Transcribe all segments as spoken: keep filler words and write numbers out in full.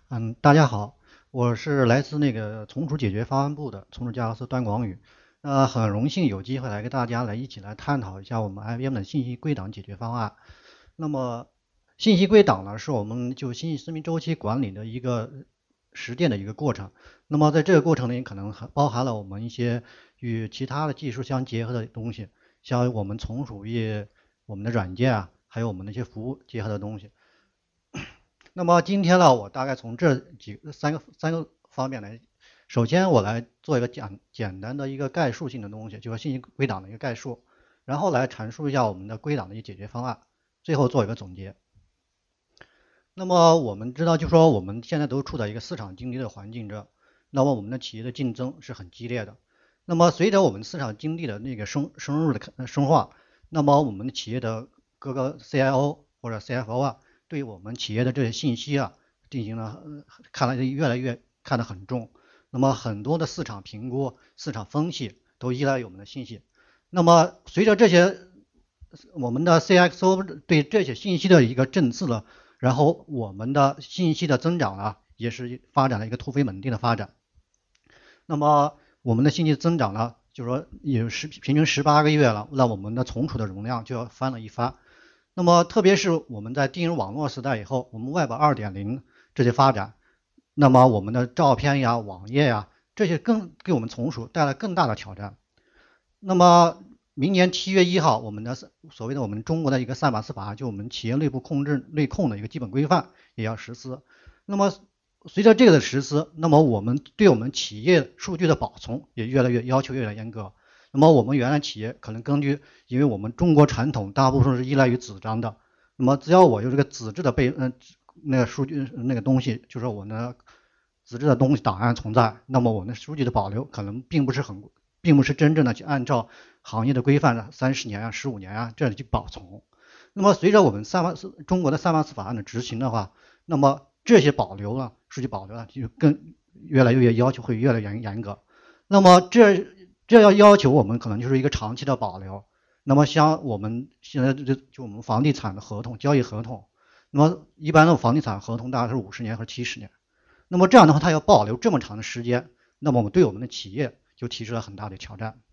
嗯，大家好，我是来自那个从属解决方案部的从属架构师段广宇。呃，很荣幸有机会来跟大家来一起来探讨一下我们 I B M 的信息归档解决方案。那么，信息归档呢，是我们就信息生命周期管理的一个实践的一个过程。那么在这个过程里，可能还包含了我们一些与其他的技术相结合的东西，像我们从属于我们的软件啊，还有我们的一些服务结合的东西。那么今天呢，我大概从这几三个三个方面来，首先我来做一个简简单的一个概述性的东西，就是信息归档的一个概述，然后来阐述一下我们的归档的一个解决方案，最后做一个总结。那么我们知道，就说我们现在都处在一个市场经济的环境中，那么我们的企业的竞争是很激烈的。那么随着我们市场经济的那个深深入的深化，那么我们的企业的各个 C I O 或者 C F O 啊，对我们企业的这些信息啊，进行了看来越来越看得很重。那么很多的市场评估、市场分析都依赖于我们的信息。那么随着这些我们的 C X O 对这些信息的一个震次呢，然后我们的信息的增长呢，也是发展了一个突飞猛进的发展。那么我们的信息增长呢，就是说也是平均十八个月了，那我们的存储的容量就要翻了一番。那么特别是我们在进入网络时代以后，我们 Web 二点零这些发展，那么我们的照片呀、网页呀，这些更给我们存储带来更大的挑战。那么明年七月一号，我们的所谓的我们中国的一个三把四法，就我们企业内部控制内控的一个基本规范也要实施。那么随着这个的实施，那么我们对我们企业数据的保存也越来越要求越来越严格。那么我们原来企业可能根据，因为我们中国传统大部分是依赖于纸张的，那么只要我有这个纸质的备嗯那个数据那个东西，就是我的纸质的东西档案存在，那么我的数据的保留可能并不是很，并不是真正的去按照行业的规范的三十年啊、十五年啊这里去保存。那么随着我们三八四中国的三八四法案的执行的话，那么这些保留呢，数据保留呢，就更越来越要求会越来越严格。那么这这要要求我们可能就是一个长期的保留。那么像我们现在就就我们房地产的合同、交易合同，那么一般的房地产合同大概是五十年和七十年。那么这样的话，它要保留这么长的时间，那么我们对我们的企业就提出了很大的挑战。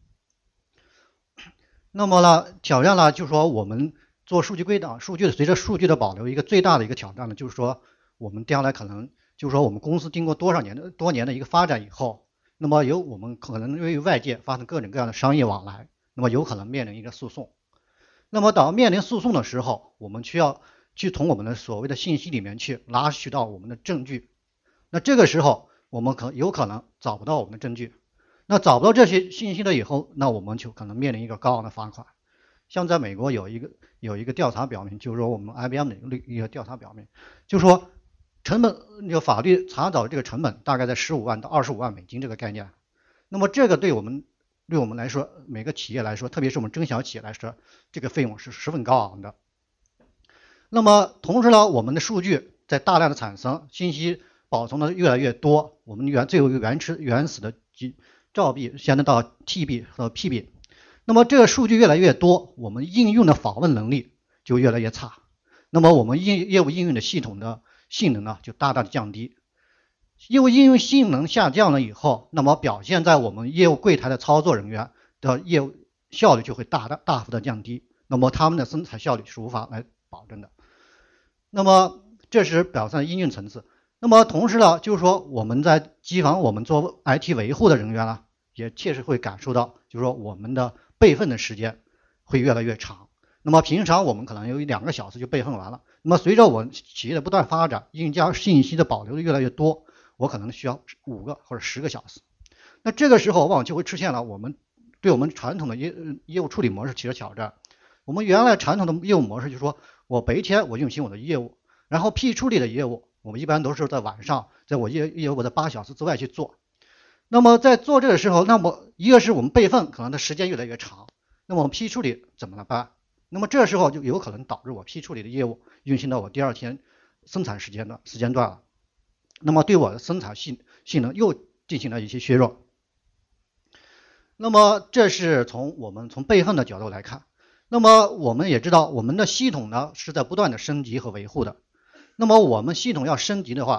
那么呢，挑战呢，就是说我们做数据归档，数据随着数据的保留，一个最大的一个挑战呢，就是说我们将来可能就是说我们公司经过多少年的多年的一个发展以后，那么有我们可能与外界发生各种各样的商业往来，那么有可能面临一个诉讼。那么当面临诉讼的时候，我们需要去从我们的所谓的信息里面去拉取到我们的证据。那这个时候我们可有可能找不到我们的证据。那找不到这些信息了以后，那我们就可能面临一个高昂的罚款。像在美国有一个有一个调查表明，就是说我们 I B M 的一个调查表明，就是说成本那个法律查找这个成本大概在十五万到二十五万美金这个概念。那么这个对我们对我们来说，每个企业来说，特别是我们中小企业来说，这个费用是十分高昂的。那么同时呢，我们的数据在大量的产生，信息保存的越来越多，我们原最后一个原始原始的兆币现在到 T B 和 P B， 那么这个数据越来越多，我们应用的访问能力就越来越差，那么我们业业务应用的系统的性能呢就大大的降低。业务应用性能下降了以后，那么表现在我们业务柜台的操作人员的业务效率就会大大大幅的降低，那么他们的生产效率是无法来保证的。那么这是表现在应用层次。那么同时呢，就是说我们在机房我们做 I T 维护的人员呢，也确实会感受到，就是说我们的备份的时间会越来越长。那么平常我们可能有一两个小时就备份完了，那么随着我们企业的不断发展，硬件信息的保留的越来越多，我可能需要五个或者十个小时。那这个时候往往就会出现了我们对我们传统的业业务处理模式起了挑战。我们原来传统的业务模式就是说我白天我运行我的业务，然后 P 处理的业务我们一般都是在晚上，在我业业务的八小时之外去做。那么在做这个时候，那么一个是我们备份可能的时间越来越长，那么我们 P 处理怎么办？那么这时候就有可能导致我 P 处理的业务运行到我第二天生产时间段时间段了，那么对我的生产性性能又进行了一些削弱。那么这是从我们从备份的角度来看。那么我们也知道，我们的系统呢是在不断的升级和维护的。那么我们系统要升级的话，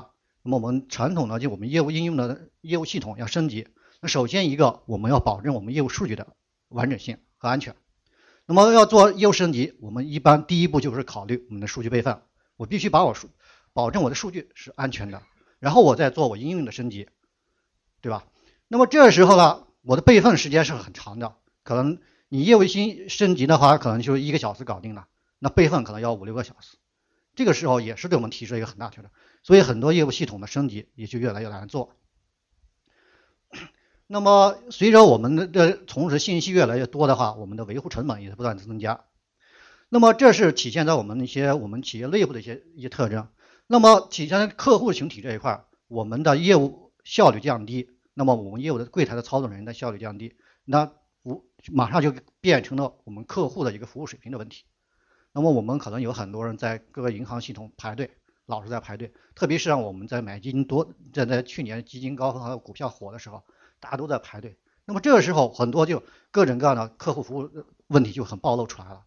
那么我们传统的就我们业务应用的业务系统要升级，那首先一个我们要保证我们业务数据的完整性和安全。那么要做业务升级，我们一般第一步就是考虑我们的数据备份，我必须把我数保证我的数据是安全的，然后我再做我应用的升级，对吧？那么这时候呢，我的备份时间是很长的，可能你业务新升级的话，可能就一个小时搞定了，那备份可能要五六个小时，这个时候也是对我们提出一个很大挑战，所以很多业务系统的升级也就越来越难做。那么随着我们的从事信息越来越多的话，我们的维护成本也是不断增加。那么这是体现在我们一些我们企业内部的一些一些特征。那么体现在客户群体这一块，我们的业务效率降低，那么我们业务的柜台的操作人员的效率降低，那服马上就变成了我们客户的一个服务水平的问题。那么我们可能有很多人在各个银行系统排队，老是在排队，特别是让我们在买基金多，在在去年基金高峰还有股票火的时候，大家都在排队。那么这个时候很多就各种各样的客户服务问题就很暴露出来了。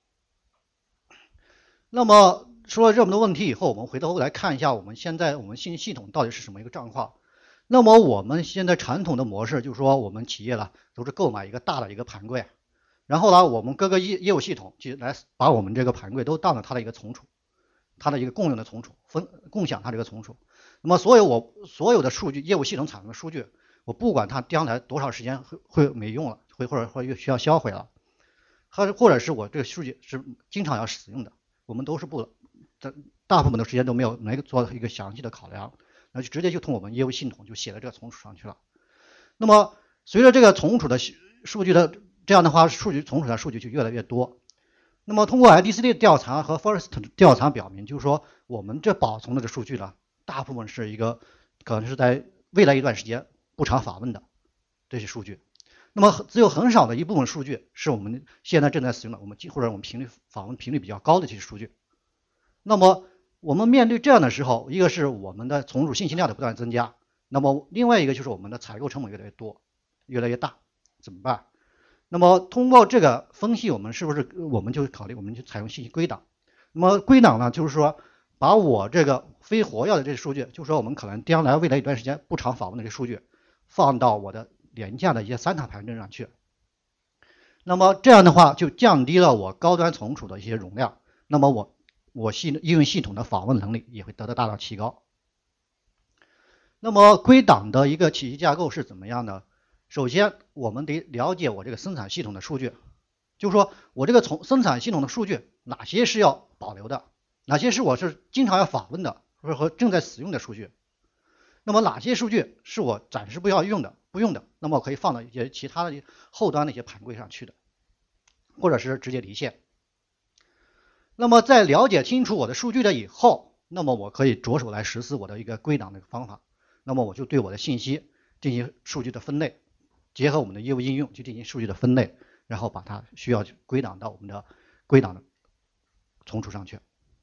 那么说了这么多问题以后，我们回头来看一下我们现在我们信息系统到底是什么一个状况。那么我们现在传统的模式就是说，我们企业呢都是购买一个大的一个盘柜，然后呢我们各个业业务系统去来把我们这个盘柜都当了它的一个存储，它的一个共用的存储，分共享它这个存储。那么所有我所有的数据业务系统产生的数据，我不管它将来多少时间会会没用了，会或者会需要销毁了，或或者是我这个数据是经常要使用的，我们都是不大部分的时间都没有没做一个详细的考量，那就直接就从我们业务系统就写在这个存储上去了。那么随着这个存储的数据的这样的话，数据存储的数据就越来越多。那么通过 I D C 的调查和 Forrester 调查表明，就是说我们这保存的这数据呢，大部分是一个可能是在未来一段时间不常访问的这些数据。那么只有很少的一部分数据是我们现在正在使用的，我们或者我们频率访问频率比较高的这些数据。那么我们面对这样的时候，一个是我们的存储信息量的不断增加，那么另外一个就是我们的采购成本越来越多，越来越大，怎么办？那么通过这个分析，我们是不是我们就考虑我们就采用信息归档？那么归档呢，就是说把我这个非活跃的这些数据，就是说我们可能将来未来一段时间不常访问的这些数据，放到我的廉价的一些三塔盘证上去。那么这样的话就降低了我高端存储的一些容量，那么我我系应用系统的访问能力也会得到大大提高。那么归档的一个体系架构是怎么样呢？首先我们得了解我这个生产系统的数据，就是说我这个从生产系统的数据哪些是要保留的，哪些是我是经常要访问的或者和正在使用的数据，那么哪些数据是我暂时不要用的不用的，那么我可以放到一些其他的后端的一些盘柜上去的，或者是直接离线。那么在了解清楚我的数据了以后，那么我可以着手来实施我的一个归档的方法。那么我就对我的信息进行数据的分类，结合我们的业务应用去进行数据的分类，然后把它需要归档到我们的归档的存储上去。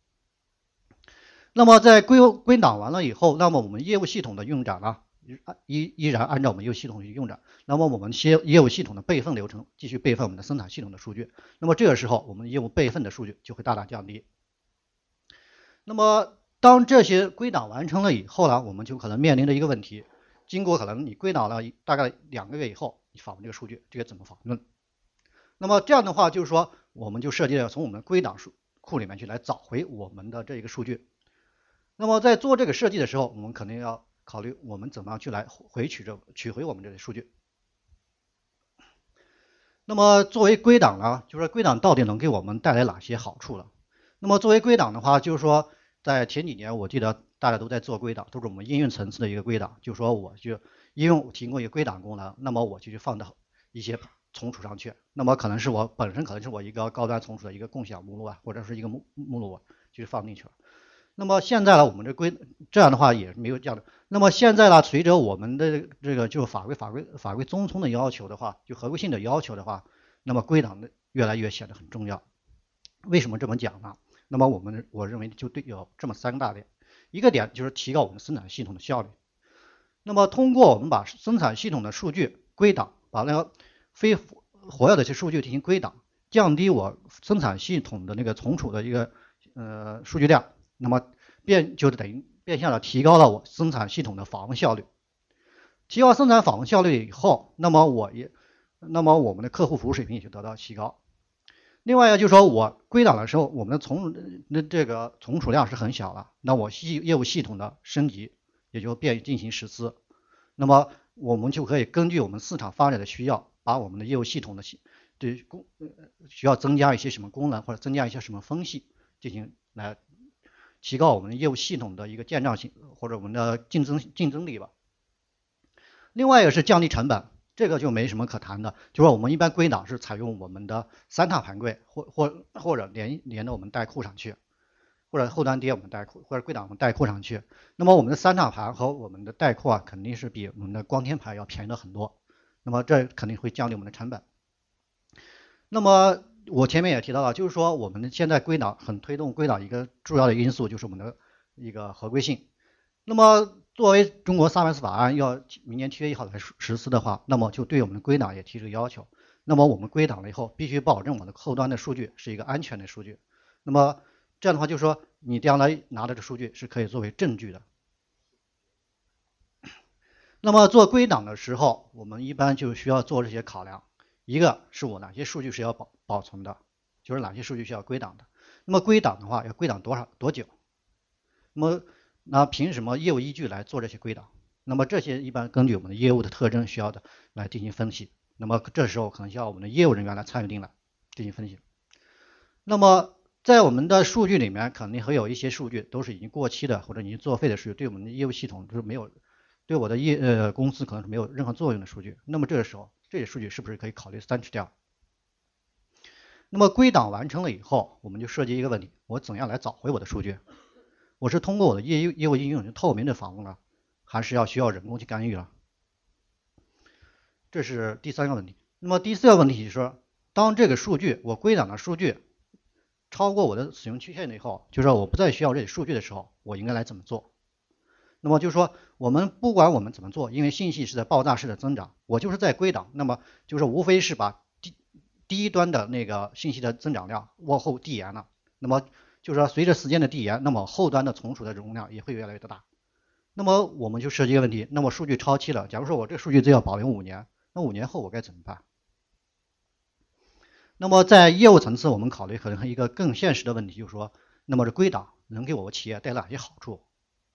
那么在归归档完了以后，那么我们业务系统的运转呢，依依然按照我们业务系统去运转。那么我们业业务系统的备份流程继续备份我们的生产系统的数据。那么这个时候，我们业务备份的数据就会大大降低。那么当这些归档完成了以后呢，我们就可能面临着一个问题：经过可能你归档了大概两个月以后，你访问这个数据，这个怎么访问？那么这样的话，就是说我们就设计了从我们的归档数库里面去来找回我们的这一个数据。那么在做这个设计的时候，我们肯定要考虑我们怎么样去来回取这取回我们这些数据。那么作为归档呢，就是说归档到底能给我们带来哪些好处了？那么作为归档的话，就是说在前几年我记得大家都在做归档，都是我们应用层次的一个归档，就是说我就应用提供一个归档功能，那么我就去放到一些存储上去，那么可能是我本身可能是我一个高端存储的一个共享目录啊，或者是一个目目录就放进去了。那么现在呢，我们这规这样的话也没有这样的。那么现在呢，随着我们的这个就法规法规法规遵从的要求的话，就合规性的要求的话，那么归档的越来越显得很重要。为什么这么讲呢？那么我们我认为就对有这么三大点，一个点就是提高我们生产系统的效率。那么通过我们把生产系统的数据归档，把那个非活跃的这些数据进行归档，降低我生产系统的那个存储的一个呃数据量。那么变就等于变相的提高了我生产系统的访问效率。提高生产访问效率以后，那么我也，那么我们的客户服务水平也就得到提高。另外就是说我归档的时候，我们的存那这个存储量是很小的，那我系业务系统的升级也就便于进行实施。那么我们就可以根据我们市场发展的需要，把我们的业务系统的对功需要增加一些什么功能，或者增加一些什么分析，进行来提高我们的业务系统的一个建造性，或者我们的竞争竞争力吧。另外也是降低成本，这个就没什么可谈的，就是我们一般归档是采用我们的三大盘柜，或或或者连连到我们带库上去，或者后端叠我们带库，或者归档我们带库上去。那么我们的三大盘和我们的带库啊，肯定是比我们的光天盘要便宜的很多。那么这肯定会降低我们的成本。那么我前面也提到了，就是说我们现在归档很推动归档一个主要的因素就是我们的一个合规性。那么作为中国 S A M S 法案要明年七月一号来实施的话，那么就对我们的归档也提出要求。那么我们归档了以后，必须保证我们的后端的数据是一个安全的数据。那么这样的话，就是说你将来拿的这数据是可以作为证据的。那么做归档的时候，我们一般就需要做这些考量。一个是我哪些数据是要保保存的，就是哪些数据需要归档的。那么归档的话，要归档多少多久？那么那凭什么业务依据来做这些归档？那么这些一般根据我们的业务的特征需要的来进行分析。那么这时候可能需要我们的业务人员来参与进来进行分析。那么在我们的数据里面，肯定会有一些数据都是已经过期的或者已经作废的数据，对我们的业务系统就是没有，对我的业呃公司可能是没有任何作用的数据。那么这个时候，这些数据是不是可以考虑删除掉？那么归档完成了以后，我们就涉及一个问题：我怎样来找回我的数据？我是通过我的业务业务应用透明的访问了，还是要需要人工去干预了？这是第三个问题。那么第四个问题就是说，当这个数据我归档的数据超过我的使用期限了以后，就是说我不再需要这些数据的时候，我应该来怎么做？那么就是说，我们不管我们怎么做，因为信息是在爆炸式的增长，我就是在归档，那么就是无非是把低低端的那个信息的增长量往后递延了。那么就是说，随着时间的递延，那么后端的存储的容量也会越来越大。那么我们就涉及一个问题，那么数据超期了，假如说我这个数据只要保留五年，那五年后我该怎么办？那么在业务层次，我们考虑可能一个更现实的问题，就是说，那么这归档能给我们企业带来哪些好处？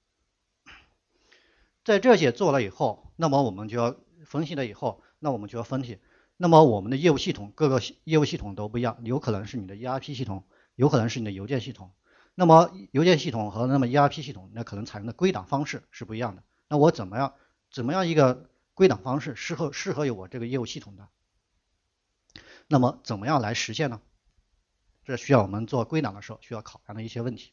在这些做了以后，那么我们就要分析了以后，那我们就要分析，那么我们的业务系统各个业务系统都不一样，有可能是你的 E R P 系统，有可能是你的邮件系统。那么邮件系统和那么 E R P 系统，那可能采用的归档方式是不一样的。那我怎么样怎么样一个归档方式适合适合于我这个业务系统的？那么怎么样来实现呢？这需要我们做归档的时候需要考量的一些问题。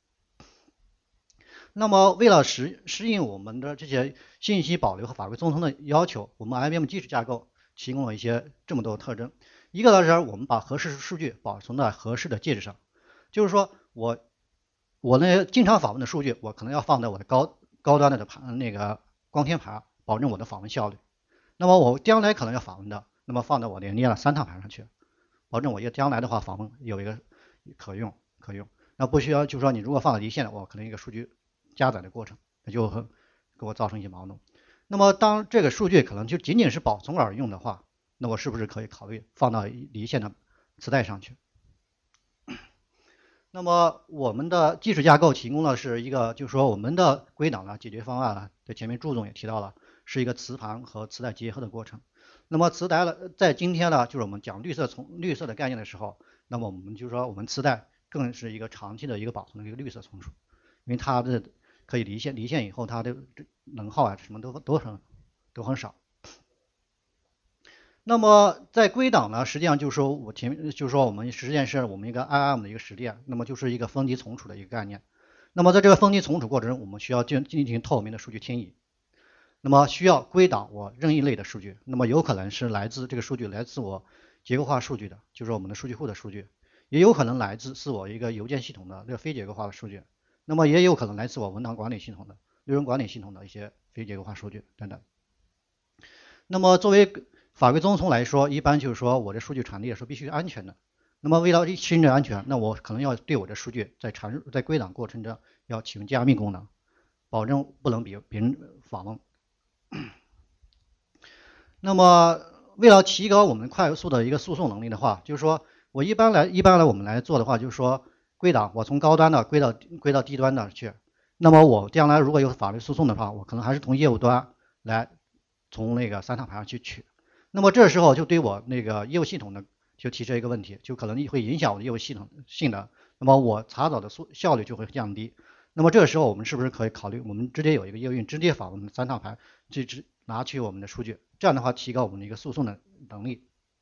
那么为了适适应我们的这些信息保留和法规综合的要求，我们 I B M 基础架构提供了一些这么多的特征。一个呢是我们把合适数据保存在合适的介质上，就是说我我那经常访问的数据，我可能要放在我的高高端的盘那个光天盘，保证我的访问效率。那么我将来可能要访问的，那么放在我连接了三趟盘上去，保证我一将来的话访问有一个可用可用。那不需要就是说你如果放在离线的，我可能一个数据加载的过程，那就给我造成一些矛盾。那么当这个数据可能就仅仅是保存而用的话，那我是不是可以考虑放到离线的磁带上去？那么我们的基础架构提供的是一个，就是说我们的归档呢解决方案呢，在前面朱总也提到了，是一个磁盘和磁带结合的过程。那么磁带呢，在今天呢，就是我们讲绿色从绿色的概念的时候，那么我们就说我们磁带更是一个长期的一个保存的一个绿色存储，因为它的可以离线，离线以后它的能耗啊什么都都很都很少。那么在归档呢，实际上就是说我前面就是说我们实验是我们一个 I R M 的一个实践，那么就是一个分级存储的一个概念。那么在这个分级存储过程中，我们需要进进行透明的数据迁移。那么需要归档我任意类的数据，那么有可能是来自这个数据来自我结构化数据的，就是我们的数据库的数据，也有可能来自是我一个邮件系统的这个非结构化的数据，那么也有可能来自我文档管理系统的内容管理系统的一些非结构化数据等等。那么作为法规遵从来说，一般就是说我的数据传递的时候必须是安全的。那么为了确认安全，那我可能要对我的数据在传入在归档过程中要启用加密功能。 保证不能别别人访问。那么为了提高我们快速的一个诉讼能力的话，就是说我一般来一般来我们来做的话，就是说归档我从高端的归到归到低端的去。那么我将来如果有法律诉讼的话，我可能还是从业务端来从那个三套牌上去取。那么这时候就对我那个业务系统呢就提出一个问题，就可能会影响我的业务系统性能。那么我查找的速效率就会降低。那么这个时候我们是不是可以考虑，我们直接有一个业务员直接访问三套牌，去直拿取我们的数据，这样的话提高我们的一个诉讼的能力。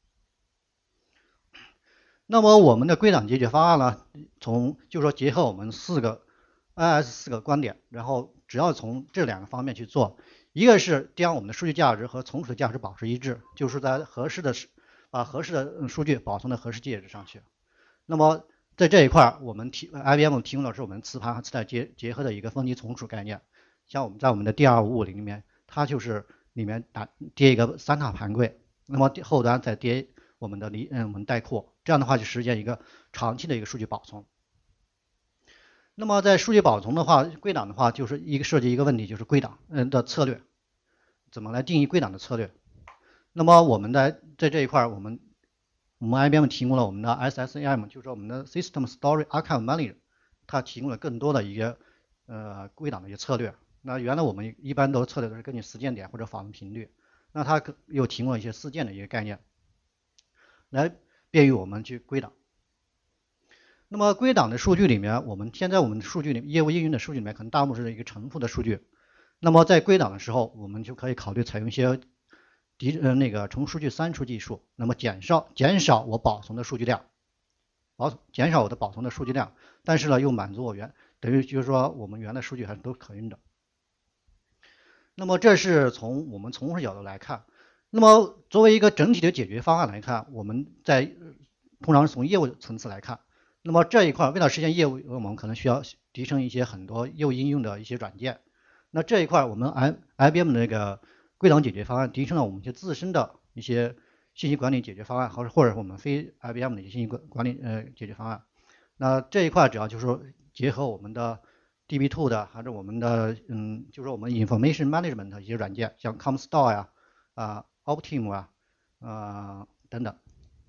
那么我们的归档解决方案呢，从就是说结合我们四个 I S 四个观点，然后只要从这两个方面去做，一个是将我们的数据价值和存储的价值保持一致，就是在合适的把合适的数据保存到合适介质上去。那么在这一块，我们提 I B M 提供的是我们磁盘和磁带结结合的一个分级存储概念。像我们在我们的 D 二五五零里面，它就是里面打叠一个三塔盘柜，那么后端再叠我们的离嗯我们带库，这样的话就实现一个长期的一个数据保存。那么在数据保存的话，归档的话就是一个涉及一个问题，就是归档嗯的策略，怎么来定义归档的策略？那么我们在在这一块，我们我们 I B M 提供了我们的 S S A M， 就是我们的 System Storage Archive Manager， 它提供了更多的一个呃归档的一些策略。那原来我们一般都策略都是根据实践点或者访问频率，那它又提供了一些事件的一个概念，来便于我们去归档。那么归档的数据里面，我们现在我们数据里业务应用的数据里面，可能大部分是一个重复的数据。那么在归档的时候，我们就可以考虑采用一些低呃那个从数据删除技术，那么减少减少我保存的数据量，保减少我的保存的数据量，但是呢又满足我原等于就是说我们原来数据还是都可用的。那么这是从我们从事角度来看。那么作为一个整体的解决方案来看，我们在通常从业务层次来看，那么这一块为了实现业务，我们可能需要提升一些很多业务应用的一些软件。那这一块我们 I B M 的那个归档解决方案提升了我们一些自身的一些信息管理解决方案，或者或者是我们非 I B M 的一些信息管理呃解决方案。那这一块主要就是说结合我们的 D B 二 的，还是我们的嗯，就是我们 Information Management 的一些软件，像 ComStore 呀、啊、呃、Optim 啊、呃等等。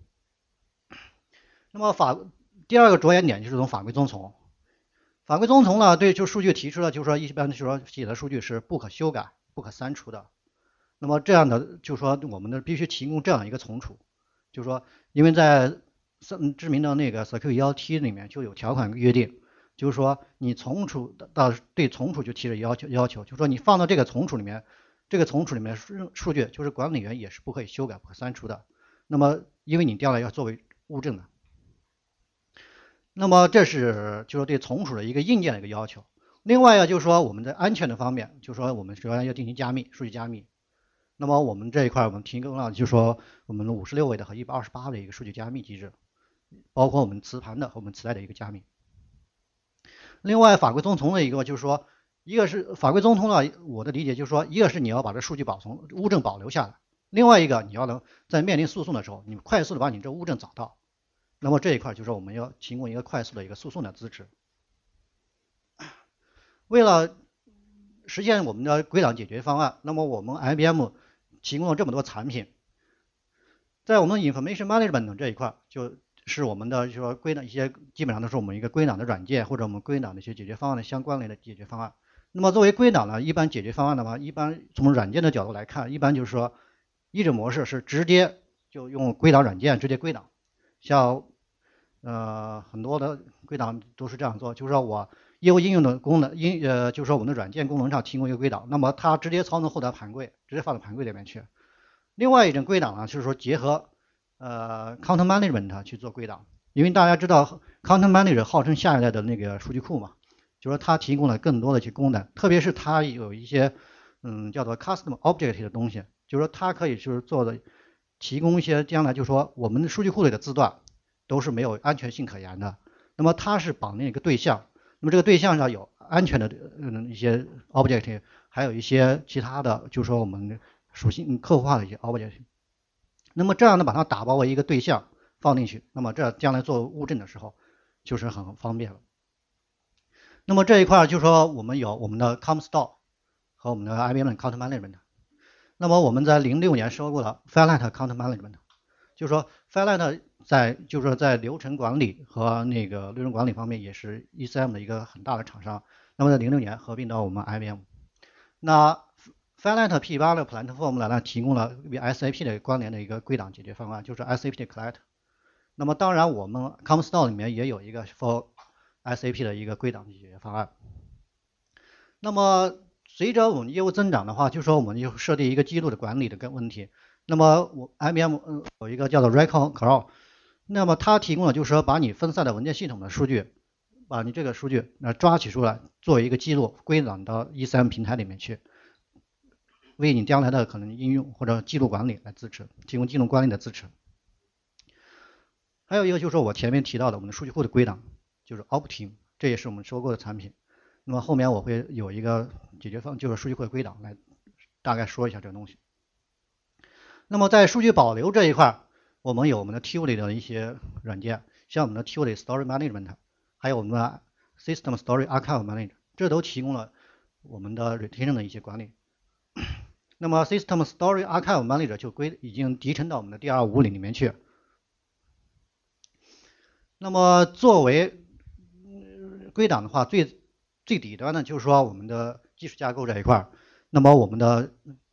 那么法第二个着眼点就是从法规遵从。法规遵从呢，对就数据提出了，就是说一般就是说写的数据是不可修改、不可删除的。那么这样的就是说我们的必须提供这样一个存储，就是说因为在知名的那个 S Q L 一 T 里面就有条款约定，就是说你存储到对存储就提了要求要求，就是说你放到这个存储里面，这个存储里面数数据就是管理员也是不可以修改、不可删除的。那么因为你将来要作为物证的。那么这是就是对存储的一个硬件的一个要求。另外呢，就是说我们在安全的方面，就是说我们首先要进行加密，数据加密。那么我们这一块我们提供了就是说我们五十六位的和一百二十八位的一个数据加密机制，包括我们磁盘的和我们磁带的一个加密。另外法规遵从的一个就是说，一个是法规遵从呢，我的理解就是说，一个是你要把这数据保存物证保留下来，另外一个你要能在面临诉讼的时候，你快速的把你这物证找到。那么这一块就是我们要提供一个快速的一个诉讼的支持。为了实现我们的归档解决方案，那么我们 I B M 提供了这么多产品，在我们 Information Management 这一块，就是我们的就是说归档一些基本上都是我们一个归档的软件或者我们归档的一些解决方案的相关类的解决方案。那么作为归档呢，一般解决方案的话，一般从软件的角度来看，一般就是说一种模式是直接就用归档软件直接归档。像呃很多的归档都是这样做，就是说我业务应用的功能，应呃就是说我们的软件功能上提供一个归档，那么它直接操纵后台盘柜，直接放到盘柜里面去。另外一种归档呢，就是说结合呃 Content Management 去做归档，因为大家知道 Content Manager 号称下一代的那个数据库嘛，就是说它提供了更多的一些功能，特别是它有一些嗯叫做 Custom Object 的东西，就是说它可以就是做的提供一些将来就是说我们的数据库里的字段都是没有安全性可言的。那么它是绑定一个对象，那么这个对象上有安全的嗯一些 object， 还有一些其他的，就是说我们属性客户化的一些 object。那么这样呢，把它打包为一个对象放进去，那么这将来做物证的时候就是很方便了。 那么这一块就是说我们有我们的 ComStore 和我们的 I B M 的 Account Management。那么我们在零六年收购了 Firelight Account Management， 就是说 Firelight 在就是说在流程管理和那个流程管理方面也是 E C M 的一个很大的厂商。那么在零六年合并到我们 I B M。那 Firelight P 八 的 Platform 呢，提供了与 S A P 的关联的一个归档解决方案，就是 S A P 的 Client。那么当然，我们 ComStore 里面也有一个 for S A P 的一个归档解决方案。那么随着我们业务增长的话，就说我们就设定一个记录的管理的个问题。那么我 I B M 有一个叫做 Record Cloud， 那么它提供了就是说把你分散的文件系统的数据，把你这个数据那抓取出来，作为一个记录归档到 E C M 平台里面去，为你将来的可能应用或者记录管理来支持，提供记录管理的支持。还有一个就是说我前面提到的我们的数据库的归档，就是 Optim， 这也是我们收购的产品。那么后面我会有一个解决方案，就是数据库的归档，来大概说一下这个东西。那么在数据保留这一块，我们有我们的 Tivoli 的一些软件，像我们的 Tivoli Story Management， 还有我们的 System Story Archive Manager， 这都提供了我们的 retention 的一些管理。那么 System Story Archive Manager 就归已经集成到我们的 D 二五零里面去。那么作为归档的话，最最底端的就是说我们的技术架构这一块。那么我们的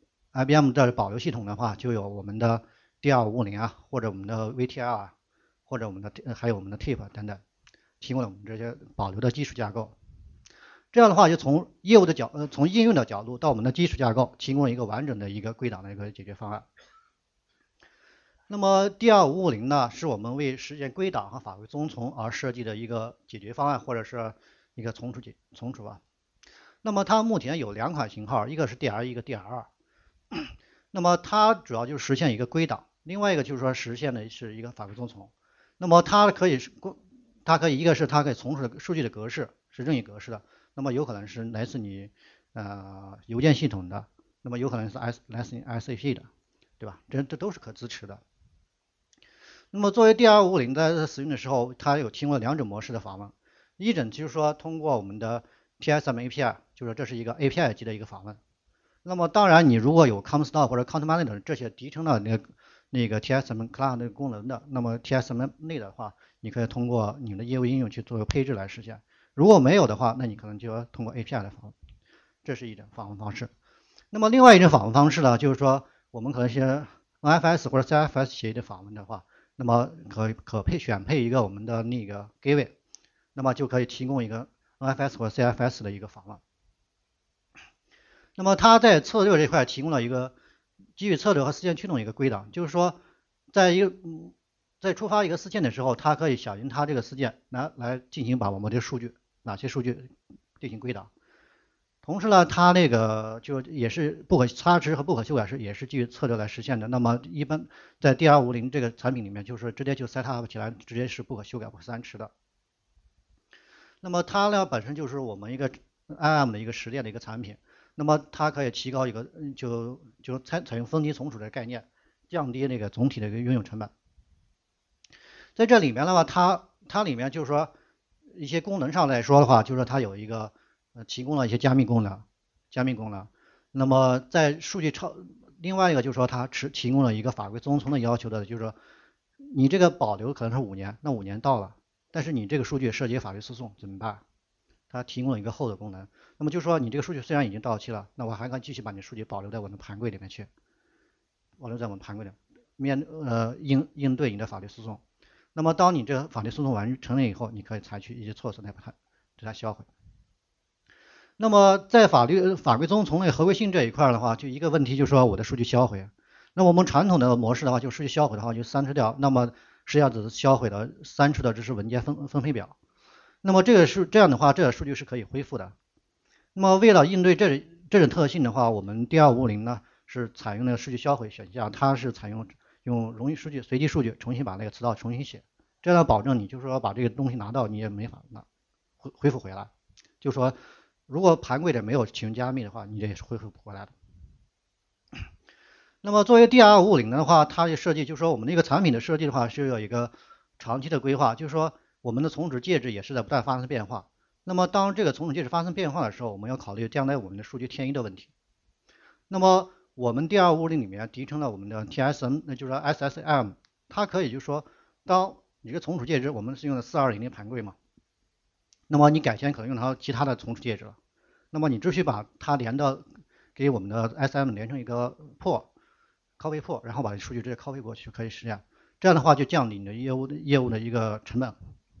I B M 的保留系统的话，就有我们的 D 二五零啊，或者我们的 V T L 啊，或者我们的还有我们的 Tape 等等，提供了我们这些保留的基础架构。这样的话，就从业务的角呃从应用的角度到我们的基础架构，提供了一个完整的一个归档的一个解决方案。那么 D 二五零呢，是我们为实现归档和法规遵从而设计的一个解决方案，或者是一个存储解存储啊。那么它目前有两款型号，一个是 D R 一， 一个 D R 二。那么它主要就是实现一个归档，另外一个就是说实现的是一个法规遵从。那么它可以是它可以一个是它可以存储的数据的格式是任意格式的，那么有可能是来自你呃邮件系统的，那么有可能是 S 来自 S A P 的，对吧？这这都是可支持的。那么作为 D 二五零在使用的时候，它有提供了两种模式的访问。一种就是说通过我们的 T S M A P I， 就是这是一个 A P I 级的一个访问。那么当然，你如果有 ComStore 或者 Account Manager 这些集成的那个那个 T S M Cloud 的功能的，那么 T S M 内的话，你可以通过你的业务应用去做配置来实现。如果没有的话，那你可能就要通过 A P I 来访问，这是一种访问方式。那么另外一种访问方式呢，就是说我们可能是 N F S 或者 C F S 协议的访问的话，那么可可配选配一个我们的那个 Gateway， 那么就可以提供一个 N F S 或者 C F S 的一个访问。那么它在策略这块提供了一个基于策略和事件驱动一个归档，就是说在一个在触发一个事件的时候，它可以响应它这个事件来来进行把我们的数据哪些数据进行归档。同时呢，它那个就也是不可差值和不可修改是也是基于策略来实现的。那么一般在 D 二五零这个产品里面，就是直接就 set up 起来，直接是不可修改、不可删除的。那么它呢本身就是我们一个 I A M 的一个实践的一个产品。那么它可以提高一个就就采采用分级存储的概念，降低那个总体的一个运用成本。在这里面的话，它它里面就是说一些功能上来说的话，就是说它有一个呃提供了一些加密功能，加密功能。那么在数据超另外一个就是说它提提供了一个法规遵从的要求的，就是说你这个保留可能是五年，那五年到了，但是你这个数据涉及法律诉讼怎么办？它提供了一个后的功能。那么就说你这个数据虽然已经到期了，那我还可以继续把你数据保留在我的盘柜里面去，保留在我们盘柜里面呃应应对你的法律诉讼。那么当你这个法律诉讼完成了以后，你可以采取一些措施来把它对它销毁。那么在法律法规遵从类合规性这一块的话，就一个问题就是说我的数据销毁。那我们传统的模式的话，就数据销毁的话就删除掉，那么实际上只是销毁的删除的只是文件分分配表。那么这个是这样的话，这个数据是可以恢复的。那么为了应对这这种特性的话，我们 D 二五零呢是采用了数据销毁选项，它是采用用容易数据随机数据重新把那个词道重新写，这样保证你就是说把这个东西拿到你也没法拿恢恢复回来，就是说如果盘柜的没有启用加密的话，你这也是恢复不回来的。那么作为 D 二五零的话，它的设计就是说我们这个产品的设计的话是有一个长期的规划，就是说我们的存储介质也是在不断发生变化。 那么当这个存储介质发生变化的时候，我们要考虑将来我们的数据迁移的问题。那么我们第二物理里面集成了我们的 T S M， 那就是说 S S M， 它可以就是说，当你这存储介质我们是用的四二零零盘柜嘛，那么你改天可能用它其他的存储介质了，那么你只需把它连到给我们的 S M 连成一个 port，copy port， 然后把数据直接 copy 过去可以实现，这样的话就降低你的业务的业务的一个成本。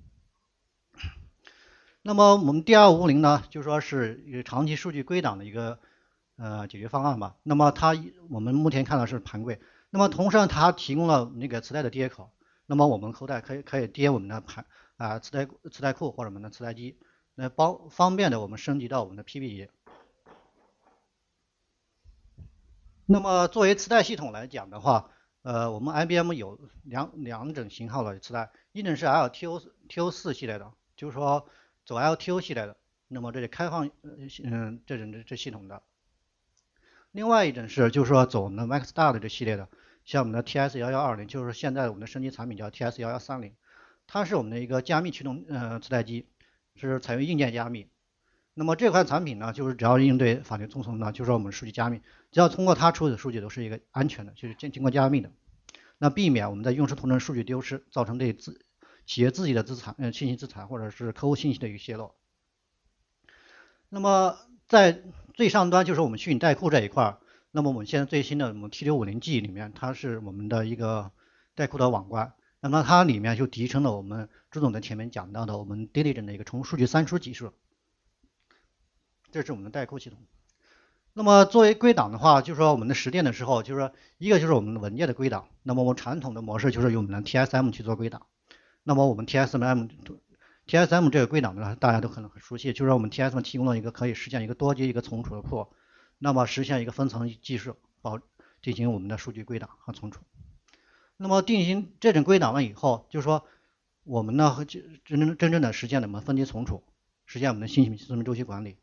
那么我们第二五零呢，就说是一个长期数据归档的一个呃解决方案吧。那么它我们目前看到是盘柜，那么同时它提供了那个磁带的接口，那么我们后台可以可以接我们的盘啊、呃、磁带磁带库或者我们的磁带机，那方方便的我们升级到我们的 P B 仪。那么作为磁带系统来讲的话，呃，我们 I B M 有两两种型号的磁带，一种是 L T O T O 四系列的，就是说走 L T O 系列的，那么这是开放嗯这种这系统的。另外一种是就是说走我们的 MaxStar 的这系列的，像我们的 T S 一一二零，就是现在我们的升级产品叫 T S 一一三零，它是我们的一个加密驱动呃磁带机，是采用硬件加密。那么这款产品呢，就是只要应对法律诉讼呢，就是说我们数据加密，只要通过它处理的数据都是一个安全的，就是经经过加密的，那避免我们的用时同城数据丢失，造成对自企业自己的资产、呃信息资产或者是客户信息的一个泄露。那么在最上端就是我们虚拟代库这一块，那么我们现在最新的我们 T 六五零 G 里面，它是我们的一个代库的网关，那么它里面就集成了我们朱总在前面讲到的我们 Diligent 的一个从数据三书级数。这是我们的代库系统。那么作为归档的话，就是说我们的实践的时候，就是说一个就是我们的文件的归档，那么我们传统的模式就是用我们的 T S M 去做归档。那么我们 T S M T S M 这个归档呢，大家都可能很熟悉，就是说我们 T S M 提供了一个可以实现一个多阶一个存储的库，那么实现一个分层技术，保进行我们的数据归档和存储。那么进行这种归档了以后，就是说我们呢真正真正的实现了我们分级存储，实现我们的信息资源周期管理。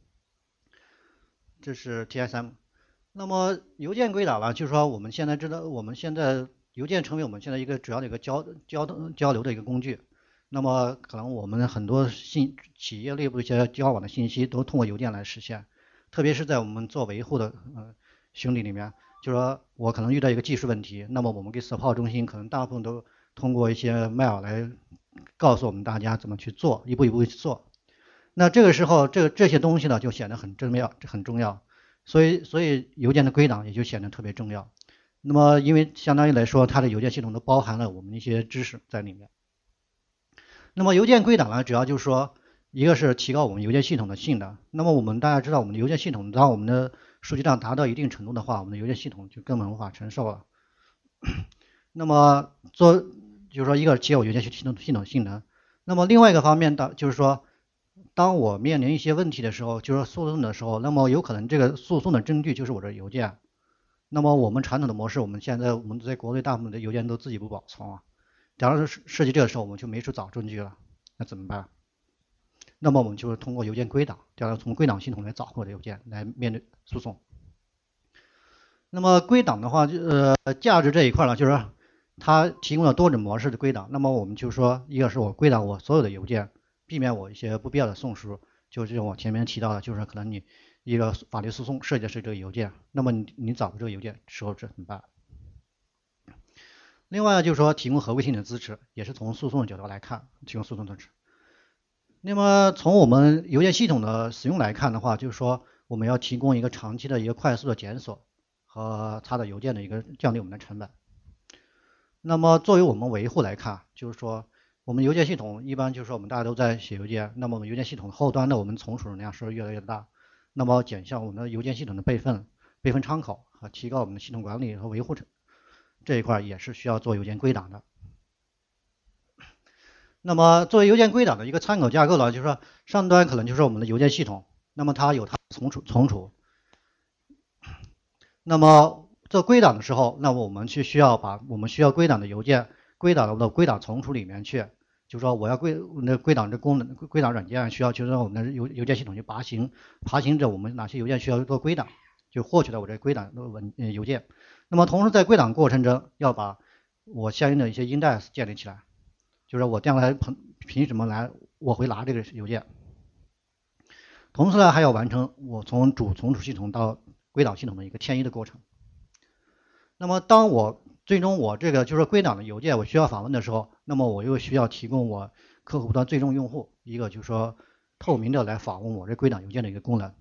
这是 T S M。那么邮件归档呢，就是说我们现在知道，我们现在邮件成为我们现在一个主要的一个交交交流的一个工具。那么可能我们很多信企业内部一些交往的信息都通过邮件来实现，特别是在我们做维护的呃兄弟里面，就是说我可能遇到一个技术问题，那么我们给 support 中心可能大部分都通过一些 mail 来告诉我们大家怎么去做，一步一步去做。那这个时候，这这些东西呢就显得很重要，很重要，所以所以邮件的归档也就显得特别重要。那么因为相当于来说，它的邮件系统都包含了我们一些知识在里面。那么邮件归档呢，主要就是说，一个是提高我们邮件系统的性能。那么我们大家知道，我们的邮件系统当我们的数据量达到一定程度的话，我们的邮件系统就根本无法承受了。那么做就是说，一个提高邮件系统系统性能。那么另外一个方面的就是说，当我面临一些问题的时候，就是诉讼的时候，那么有可能这个诉讼的证据就是我的邮件。那么我们传统的模式，我们现在我们在国内大部分的邮件都自己不保存啊。假如是涉及这个时候，我们就没处找证据了，那怎么办？那么我们就是通过邮件归档，假如从归档系统来找获的邮件来面对诉讼。那么归档的话，呃，价值这一块呢，就是它提供了多种模式的归档。那么我们就说，一个是我归档我所有的邮件，避免我一些不必要的送输，就是我前面提到的，就是可能你一个法律诉讼涉及的是这个邮件，那么你你找不这个邮件时候这怎么办？另外就是说提供合规性的支持，也是从诉讼的角度来看，提供诉讼支持。那么从我们邮件系统的使用来看的话，就是说我们要提供一个长期的一个快速的检索和它的邮件的一个降低我们的成本。那么作为我们维护来看，就是说我们邮件系统一般就是说我们大家都在写邮件，那么我们邮件系统后端的我们存储容量是越来越大，那么减小我们的邮件系统的备份、备份窗口和提高我们的系统管理和维护这一块也是需要做邮件归档的。那么作为邮件归档的一个参考架构呢，就是说上端可能就是我们的邮件系统，那么它有它存储存储。那么做归档的时候，那么我们去需要把我们需要归档的邮件归档到我们的归档存储里面去。就是说我要归那归档这功能归档软件需要就是让我们的邮邮件系统去爬行爬行着我们哪些邮件需要做归档，就获取了我这归档的文邮件。那么同时在归档过程中要把我相应的一些 index 建立起来。就是我将来凭凭什么来我会拿这个邮件？ 同时呢还要完成我从主从属系统到归档系统的一个迁移的过程。那么当我最终我这个就是归档的邮件我需要访问的时候，那么我又需要提供我客户端最终用户一个就是说透明的来访问我这归档邮件的一个功能。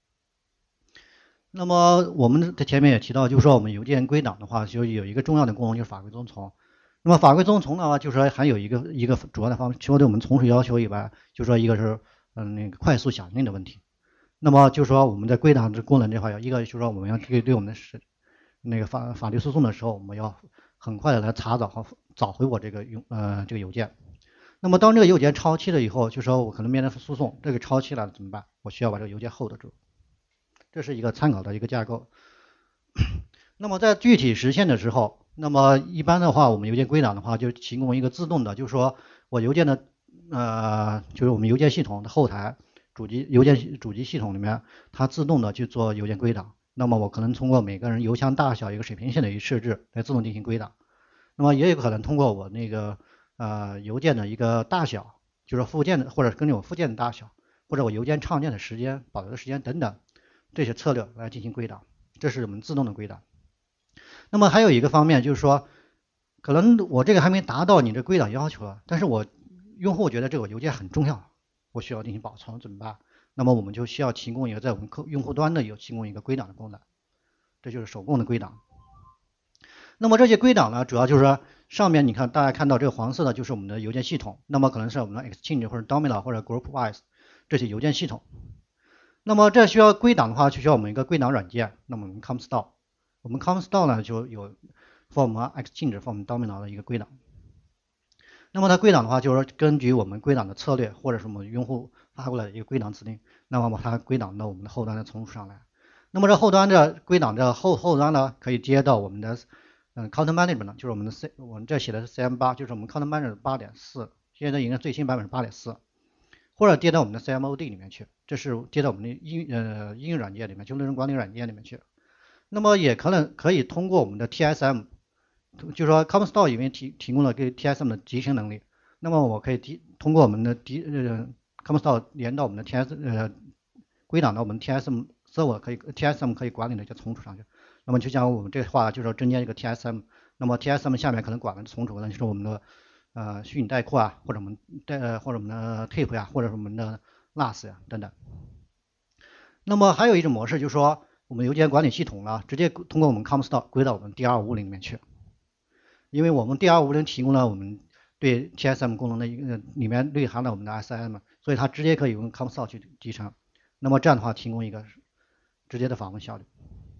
那么我们在前面也提到，就是说我们邮件归档的话，就有一个重要的功能就是法规遵从。那么法规遵从的话，就是说还有一个一个主要的方面，除了对我们从属要求以外，就是说一个是嗯那个快速响应的问题。那么就是说我们在归档这功能这块，一个就是说我们要对对我们的是那个法法律诉讼的时候，我们要很快的来查找和找回我这个用呃这个邮件。那么当这个邮件超期了以后，就说我可能面临诉讼，这个超期了怎么办？我需要把这个邮件 hold 住。这是一个参考的一个架构。那么在具体实现的时候，那么一般的话，我们邮件归档的话，就提供一个自动的，就是说我邮件的呃，就是我们邮件系统的后台主机邮件主机系统里面，它自动的去做邮件归档。那么我可能通过每个人邮箱大小一个水平线的一个设置来自动进行归档。那么也有可能通过我那个呃邮件的一个大小，就是附件的或者根据我附件的大小，或者我邮件创建的时间、保留的时间等等这些策略来进行归档。这是我们自动的归档。那么还有一个方面就是说，可能我这个还没达到你这归档要求了，但是我用户觉得这个邮件很重要，我需要进行保存怎么办？那么我们就需要提供一个在我们客用户端的有提供一个归档的功能，这就是手动的归档。那么这些归档呢，主要就是说上面你看大家看到这个黄色的就是我们的邮件系统，那么可能是我们的 Exchange 或者 Domino 或者 GroupWise 这些邮件系统。那么这需要归档的话，就需要我们一个归档软件。那么我们 ComStore， 我们 ComStore 呢就有 for 我们 Exchange for 我们 Domino 的一个归档。那么它归档的话，就是说根据我们归档的策略，或者是我们用户发过来的一个归档指令，那么把它归档到我们的后端的从属上来。那么这后端的归档的后后端呢，可以接到我们的嗯 Content Management， 就是我们的 C， 我们这写的是 C M 八， 就是我们 Content Management 八点四， 现在应该最新版本是 八点四。或者接到我们的 C M O D 里面去，这是接到我们的应呃应用软件里面，就内容管理软件里面去。那么也可能可以通过我们的 T S M， 就是说 ComStore 里面提提供了给 T S M 的集成能力。那么我可以提通过我们的集呃 ComStore 连到我们的 T S 呃归档到我们 T S M server， 可以 T S M 可以管理的一些存储上去。那么就像我们这话就是说增加一个 T S M， 那么 T S M 下面可能管的存储呢就是我们的呃虚拟带库啊，或者我们带或者我们的 tape 呀、啊，或者是我们的 L A S 呀、啊、等等。那么还有一种模式就是说，我们邮件管理系统呢，直接通过我们 ComStore 归到我们 D R 五零 里面去，因为我们 D R 五零 提供了我们对 T S M 功能的一个里面内含了我们的 S I M， 所以它直接可以用 ComStore 去集成。那么这样的话，提供一个直接的访问效率。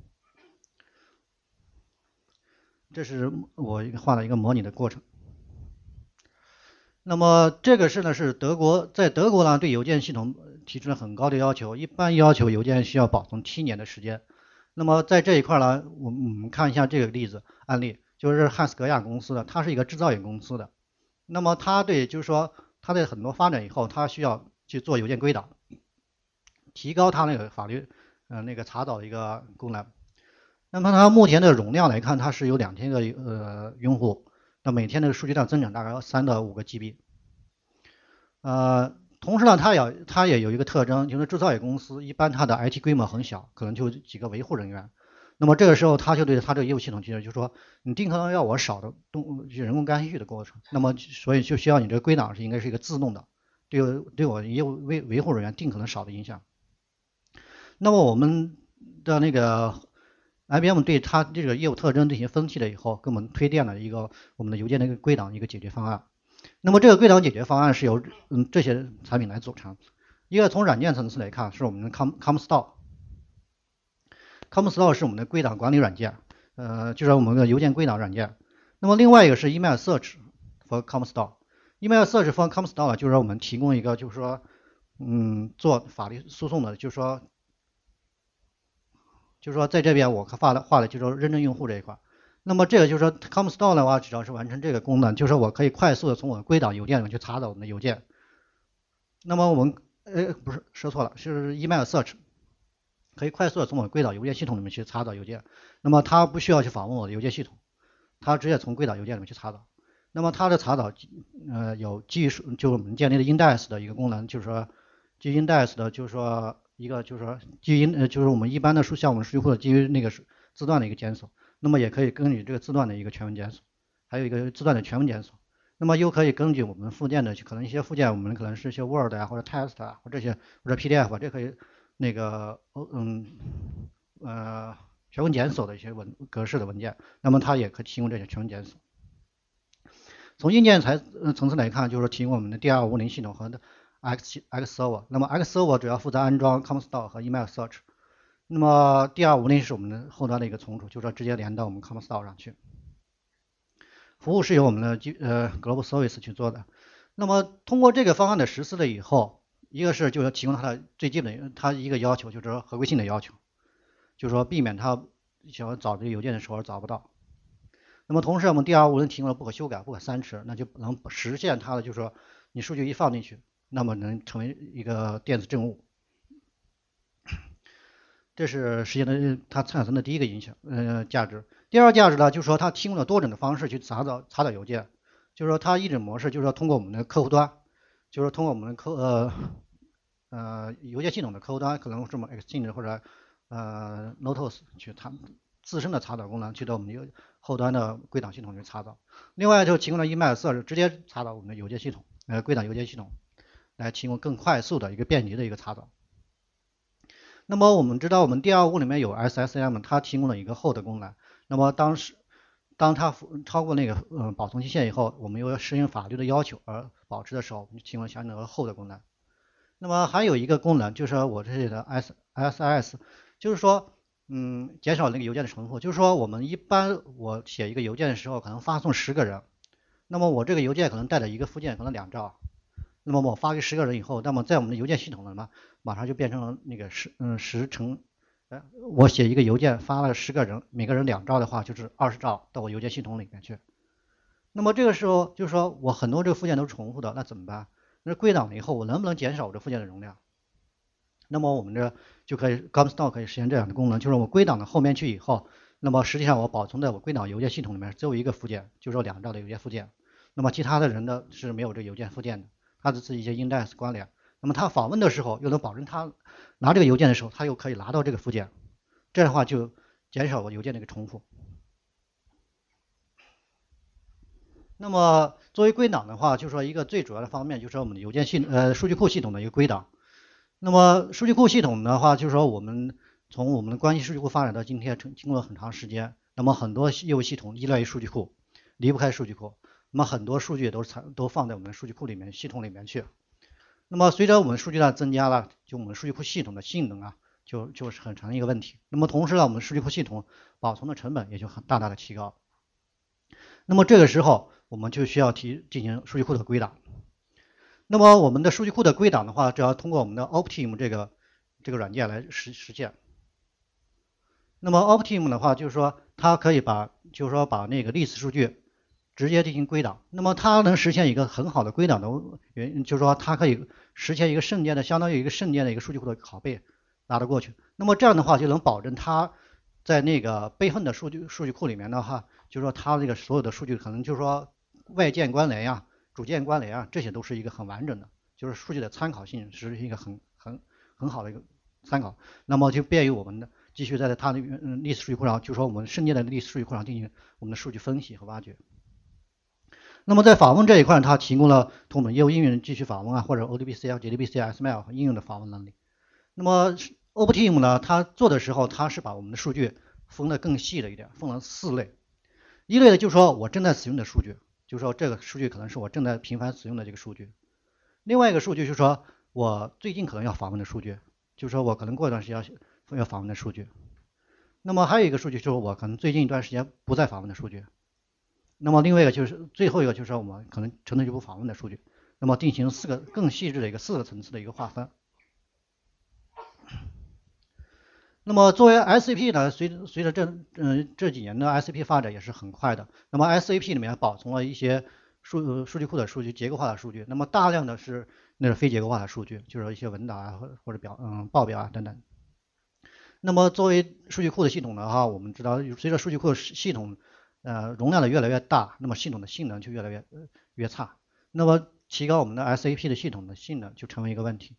这是我画了一个模拟的过程。那么这个是呢是德国，在德国呢对邮件系统提出了很高的要求，一般要求邮件需要保存七年的时间。那么在这一块呢，我们我们看一下这个例子案例，就是汉斯格亚公司的，它是一个制造业公司的。那么它对就是说它在很多发展以后，它需要去做邮件归档，提高它那个法律呃那个查找的一个功能。那么它目前的容量来看，它是有两千个呃用户。那每天的数据量增长大概三到五个 G B， 呃，同时呢，它也它也有一个特征，就是制造业公司一般它的 I T 规模很小，可能就几个维护人员。那么这个时候，他就对他这个业务系统其实就是说，你尽可能要我少的动人工干预的过程。那么所以就需要你这个归档是应该是一个自动的，对我对我业务维维护人员尽可能少的影响。那么我们的那个。I B M 对它这个业务特征进行分析了以后，给我们推荐了一个我们的邮件的一个归档一个解决方案。那么这个归档解决方案是由嗯这些产品来组成。一个从软件层次来看，是我们的 Com ComStore，ComStore 是我们的归档管理软件，呃，就是我们的邮件归档软件。那么另外一个是 Email Search for ComStore。Email Search for ComStore 就是说我们提供一个就是说嗯做法律诉讼的，就是说。就是说，在这边我画的画的就是说认证用户这一块。那么这个就是说 ComStore 的话，只要是完成这个功能，就是说我可以快速的从我的归档邮件里面去查找我们的邮件。那么我们呃不是说错了，是 Email Search， 可以快速的从我的归档邮件系统里面去查找邮件。那么它不需要去访问我的邮件系统，它直接从归档邮件里面去查找。那么它的查找呃有基于就是我们建立的 Index 的一个功能，就是说基于 index 的，就是说一个就是说基于呃就是我们一般的数像我们数据库的基于那个字段的一个检索，那么也可以根据这个字段的一个全文检索，还有一个字段的全文检索。那么又可以根据我们附件的可能一些附件，我们可能是一些 Word 啊或者 Text 啊或者这些或者 P D F 啊，这可以那个嗯呃全文检索的一些文格式的文件，那么它也可以提供这些全文检索。从硬件层层次来看，就是提供我们的 D 二五零系统和 X X Server。那么 X Server 主要负责安装 ComStore 和 Email Search。那么 D 二五零是我们的后端的一个存储，就是说直接连到我们 ComStore 上去。服务是由我们的呃 Global Service 去做的。那么通过这个方案的实施了以后，一个是就是提供它的最基本的它一个要求，就是说合规性的要求，就是说避免它想要找这个邮件的时候找不到。那么同时我们 D 二五零提供了不可修改、不可删除，那就能实现它的就是说你数据一放进去，那么能成为一个电子政务。这是实现的它产生的第一个影响呃价值。第二个价值呢，就是说它提供了多种的方式去查找查找邮件，就是说它一种模式就是说通过我们的客户端，就是通过我们的客呃呃邮件系统的客户端，可能是什么 Exchange 或者呃 Lotus 去它自身的查找功能去到我们的后端的归档系统去查找。另外就提供了 Email Search 直接查找我们的邮件系统呃归档邮件系统，来提供更快速的一个便捷的一个查找。那么我们知道，我们 D 二五里面有 S S M， 它提供了一个 hold 功能。那么当时，当它超过那个呃保存期限以后，我们又要适应法律的要求而保持的时候，我们提供了相应的 hold 功能。那么还有一个功能，就是我这里的 S S S， 就是说，嗯，减少那个邮件的重复。就是说，我们一般我写一个邮件的时候，可能发送十个人，那么我这个邮件可能带着一个附件，可能两兆。那么我发给十个人以后，那么在我们的邮件系统呢，嘛，马上就变成了那个十嗯十乘，呃，我写一个邮件发了十个人，每个人两兆的话，就是二十兆到我邮件系统里面去。那么这个时候就是说我很多这个附件都是重复的，那怎么办？那归档了以后，我能不能减少我这附件的容量？那么我们这就可以 ComStore 可以实现这样的功能，就是我归档到后面去以后，那么实际上我保存在我归档邮件系统里面只有一个附件，就是说两兆的邮件附件。那么其他的人呢是没有这邮件附件的。它只是一些 index 关联，那么他访问的时候又能保证他拿这个邮件的时候，他又可以拿到这个附件，这样的话就减少了邮件的一个重复。那么作为归档的话，就是说一个最主要的方面就是说我们的邮件系呃数据库系统的一个归档。那么数据库系统的话，就是说我们从我们的关系数据库发展到今天，经过了很长时间，那么很多业务系统依赖于数据库，离不开数据库，那么很多数据都是都放在我们的数据库里面系统里面去。那么随着我们数据量增加了，就我们数据库系统的性能啊，就就是很成一个问题。那么同时呢，我们数据库系统保存的成本也就很大大的提高。那么这个时候我们就需要提进行数据库的归档。那么我们的数据库的归档的话，只要通过我们的 Optim 这个这个软件来实实现。那么 Optim 的话，就是说它可以把就是说把那个历史数据直接进行归档，那么它能实现一个很好的归档的原因，就是说它可以实现一个瞬间的，相当于一个瞬间的一个数据库的拷贝拉得过去。那么这样的话就能保证它在那个备份的数据数据库里面的话，就是说它这个所有的数据可能就是说外键关联呀、主键关联啊，这些都是一个很完整的，就是数据的参考性是一个很很很好的一个参考，那么就便于我们的继续在它的历史数据库上，就是说我们瞬间的历史数据库上进行我们的数据分析和挖掘。那么在访问这一块，它提供了同我们业务应用继续访问啊，或者 O D B C 啊、J D B C、S M L 和应用的访问能力。那么 Optim 呢，它做的时候，它是把我们的数据分得更细了一点，分了四类。一类的就是说我正在使用的数据，就是说这个数据可能是我正在频繁使用的这个数据。另外一个数据就是说我最近可能要访问的数据，就是说我可能过一段时间要要访问的数据。那么还有一个数据就是我可能最近一段时间不再访问的数据。那么另外一个就是最后一个就是说我们可能程序不访问的数据，那么进行四个更细致的一个四个层次的一个划分。那么作为 S A P 呢，随着随着这嗯这几年的 S A P 发展也是很快的。那么 S A P 里面保存了一些数数据库的数据，结构化的数据。那么大量的是那个非结构化的数据，就是一些文档啊或或者表嗯报表啊等等。那么作为数据库的系统的话，我们知道随着数据库系统呃容量的越来越大，那么系统的性能就越来越越差。那么提高我们的 S A P 的系统的性能就成为一个问题。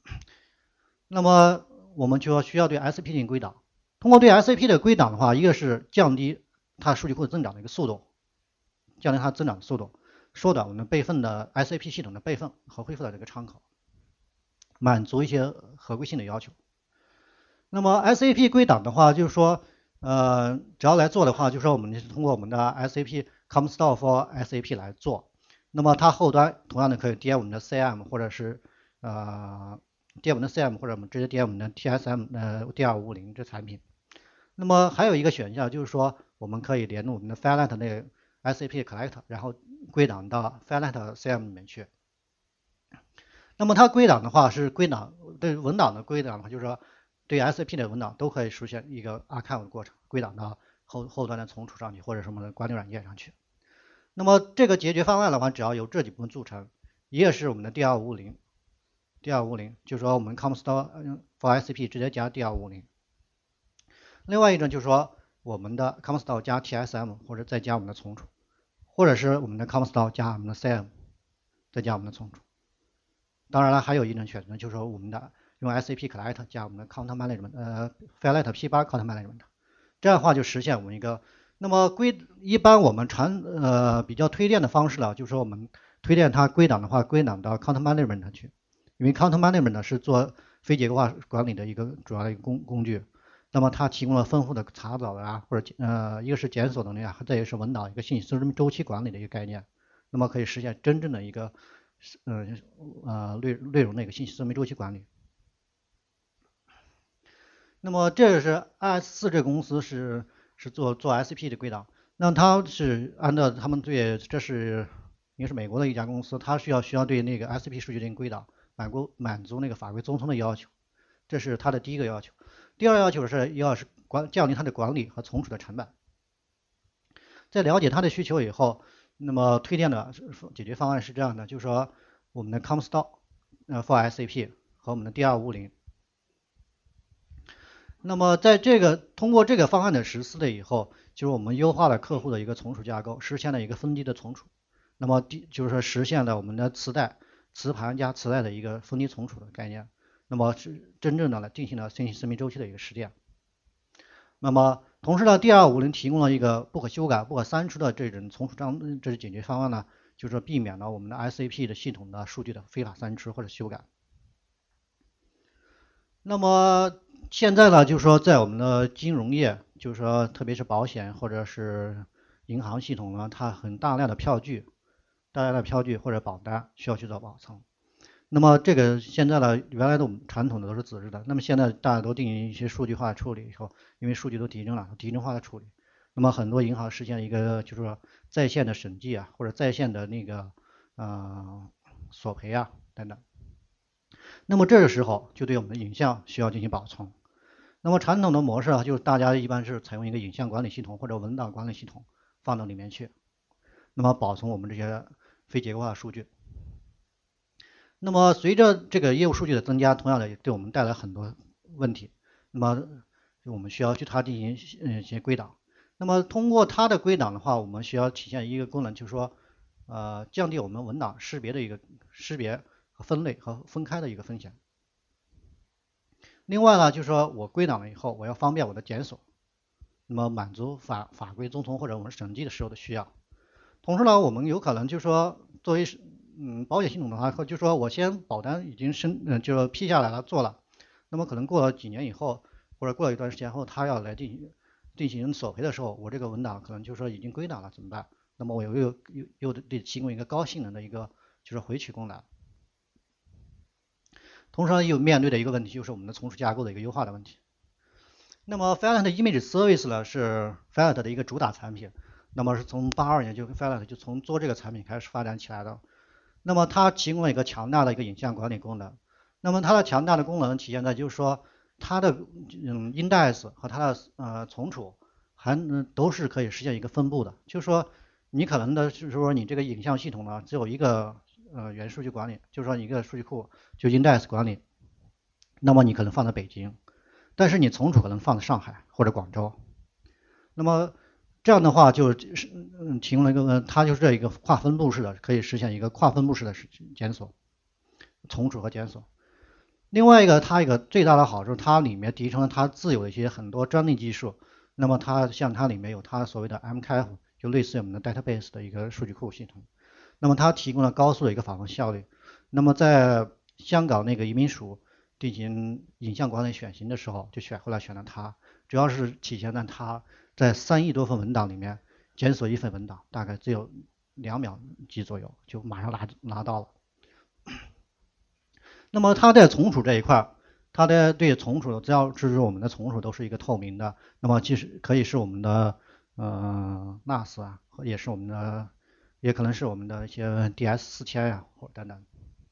那么我们就要需要对 S A P 进行归档。通过对 S A P 的归档的话，一个是降低它数据库增长的一个速度，降低它增长的速度，缩短我们备份的 S A P 系统的备份和恢复的这个窗口，满足一些合规性的要求。那么 S A P 归档的话，就是说，呃，只要来做的话，就是说我们是通过我们的 S A P ComStore for S A P 来做。那么它后端同样的可以点我们的 C M 或者是呃点我们的 C M 或者我们直接点我们的 T S M 呃 D 二五五零这产品。那么还有一个选项就是说，我们可以连入我们的 Filenet 那个 S A P Collect， 然后归档到 Filenet C M 里面去。那么它归档的话是归档对文档的归档的话，就是说对 S A P 的文档都可以实现一个 archive 的过程，归档到后后端的存储上去或者什么的管理软件上去。那么这个解决方案的话，只要由这几部分组成，一个是我们的 D 二五五零， D 二五五零就是说我们 ComStore for S A P 直接加 D 二五五零。另外一种就是说我们的 ComStore 加 T S M 或者再加我们的存储，或者是我们的 ComStore 加我们的 C M 再加我们的存储。当然了，还有一种选择就是说我们的用 S A P Collect 加我们的 Content Management， 呃 Filenet P 八 Content Management， 这样的话就实现我们一个。那么归一般我们传呃比较推荐的方式呢，就是说我们推荐它归档的话，归档到 Content Management 去，因为 Content Management 是做非结构化管理的一个主要的一个工工具。那么它提供了丰富的查找啊，或者呃一个是检索能力啊，再一个是文档一个信息周期管理的一个概念，那么可以实现真正的一个呃呃内内容的一个信息生命周期管理。那么这是 I S 四这个公司是是做做 S A P 的归档，那它是按照他们对这是应该是美国的一家公司，它需要需要对那个 S A P 数据进行归档，满足满足那个法规综通的要求，这是它的第一个要求。第二要求是要是管降低它的管理和存储的成本。在了解它的需求以后，那么推荐的解决方案是这样的，就是说我们的 ComStore 呃 for S A P 和我们的 D 二五五零。那么在这个通过这个方案的实施了以后，就是我们优化了客户的一个存储架构，实现了一个分级的存储。那么就是说实现了我们的磁带、磁盘加磁带的一个分级存储的概念。那么是真正的来进行了信息生命周期的一个实践。那么同时呢 ，D 二五五零提供了一个不可修改、不可删除的这种存储章，这是解决方案呢，就是说避免了我们的 S A P 的系统的数据的非法删除或者修改。那么现在呢，就是说在我们的金融业，就是说特别是保险或者是银行系统呢，它很大量的票据、大量的票据或者保单需要去做保存。那么这个现在呢，原来的我们传统的都是纸质的，那么现在大家都进行一些数据化处理以后，因为数据都提升了，提升化的处理，那么很多银行实现一个就是说在线的审计啊，或者在线的那个呃索赔啊等等。那么这个时候就对我们的影像需要进行保存。那么传统的模式啊，就是大家一般是采用一个影像管理系统或者文档管理系统放到里面去，那么保存我们这些非结构化数据。那么随着这个业务数据的增加，同样的也对我们带来很多问题。那么我们需要去它进行嗯一些归档。那么通过它的归档的话，我们需要体现一个功能，就是说呃降低我们文档识别的一个识别和分类和分开的一个风险。另外呢，就是说我归档了以后，我要方便我的检索，那么满足法法规遵从或者我们审计的时候的需要。同时呢，我们有可能就是说作为嗯，保险系统的话，就是说我先保单已经申，嗯，就批下来了，做了，那么可能过了几年以后，或者过了一段时间后，他要来进行进行索赔的时候，我这个文档可能就是说已经归档了，怎么办？那么我又又又又得提供一个高性能的一个就是回取功能。同时呢，又面对的一个问题就是我们的存储架构的一个优化的问题。那么 Filenet Image Service 呢是 Filenet 的一个主打产品，那么是从八二年就 Filenet 就从做这个产品开始发展起来的。那么它提供了一个强大的一个影像管理功能。那么它的强大的功能体现在就是说它的嗯 index 和它的呃存储还嗯都是可以实现一个分布的。就是说你可能的就是说你这个影像系统呢只有一个呃原数据管理，就是说一个数据库就 index 管理，那么你可能放在北京，但是你存储可能放在上海或者广州。那么这样的话就是嗯提供了一个它就是这一个跨分布式的，可以实现一个跨分布式的检索、存储和检索。 另外一个，它一个最大的好处，它里面集成了它自有的一些很多专利技术。那么它像它里面有它所谓的 M K F，就类似于我们的 database 的一个数据库系统。那么它提供了高速的一个访问效率。那么在香港那个移民署进行影像管理选型的时候，就选后来选了它，主要是体现在它在三亿多份文档里面检索一份文档，大概只有两秒级左右就马上拿拿到了。那么它在存储这一块，它的对存储的资料支持我们的存储都是一个透明的。那么其实可以是我们的呃 N A S 啊，也是我们的，也可能是我们的一些 D S 四千呀，或者等等。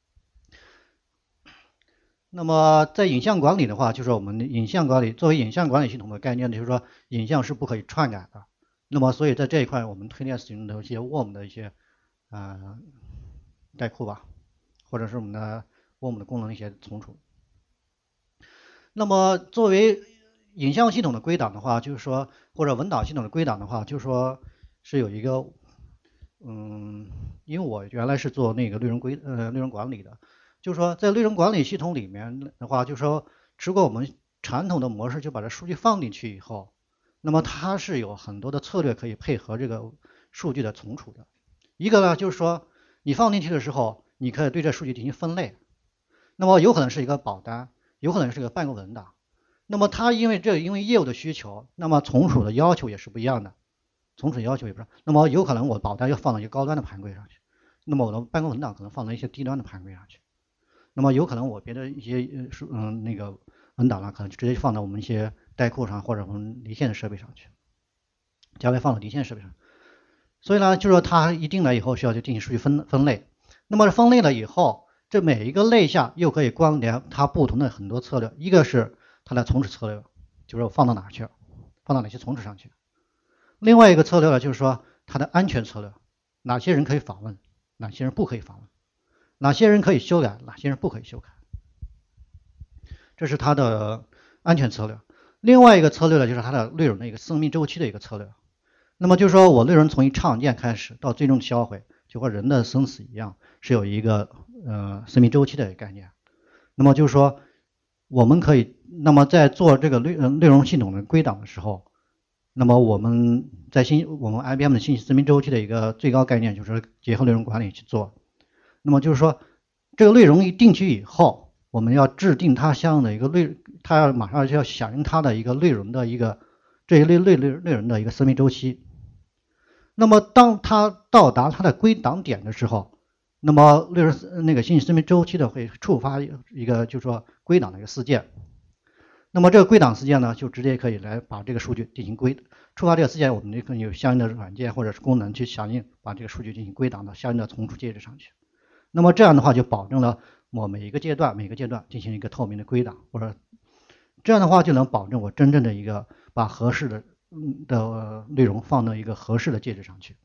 那么在影像管理的话，就是我们的影像管理作为影像管理系统的概念，就是说影像是不可以篡改的。那么所以在这一块，我们推荐使用的一些 W O R M 的一些呃代库吧，或者是我们的 W O R M 的功能一些存储。那么作为影像系统的归档的话，就是说或者文档系统的归档的话，就是说是有一个嗯，因为我原来是做那个内容归呃内容管理的，就是说在内容管理系统里面的话，就是说如果我们传统的模式就把这数据放进去以后，那么它是有很多的策略可以配合这个数据的存储的。一个呢就是说你放进去的时候，你可以对这数据进行分类，那么有可能是一个保单，有可能是一个半个文档。那么它因为这因为业务的需求，那么存储的要求也是不一样的。存储要求也不是，那么有可能我保单要放到一个高端的盘柜上去，那么我的办公文档可能放到一些低端的盘柜上去，那么有可能我别的一些呃嗯那个文档呢，可能就直接放到我们一些代库上或者我们离线的设备上去，将来放到离线设备上。所以呢，就是说它一定了以后需要就进行数据分分类，那么分类了以后，这每一个类项又可以关联它不同的很多策略，一个是它的存储策略，就是我放到哪去，放到哪些存储上去。另外一个策略呢，就是说它的安全策略，哪些人可以访问，哪些人不可以访问，哪些人可以修改，哪些人不可以修改，这是它的安全策略。另外一个策略呢，就是它的内容的一个生命周期的一个策略。那么就是说我内容从一创建开始到最终销毁，就和人的生死一样，是有一个呃生命周期的一个概念。那么就是说我们可以，那么在做这个内内容系统的归档的时候，那么我们在信我们 I B M 的信息生命周期的一个最高概念就是结合内容管理去做。那么就是说，这个内容一定期以后，我们要制定它相应的一个内，它要马上就要响应它的一个内容的一个这一类内内内容的一个生命周期。那么当它到达它的归档点的时候，那么内容那个信息生命周期的会触发一个就是说归档的一个事件。那么这个归档事件呢，就直接可以来把这个数据进行归，触发这个事件，我们就可以有相应的软件或者是功能去响应，把这个数据进行归档到相应的存储介质上去。那么这样的话，就保证了我每一个阶段每个阶段进行一个透明的归档，或者这样的话就能保证我真正的一个把合适的的内容放到一个合适的介质上去。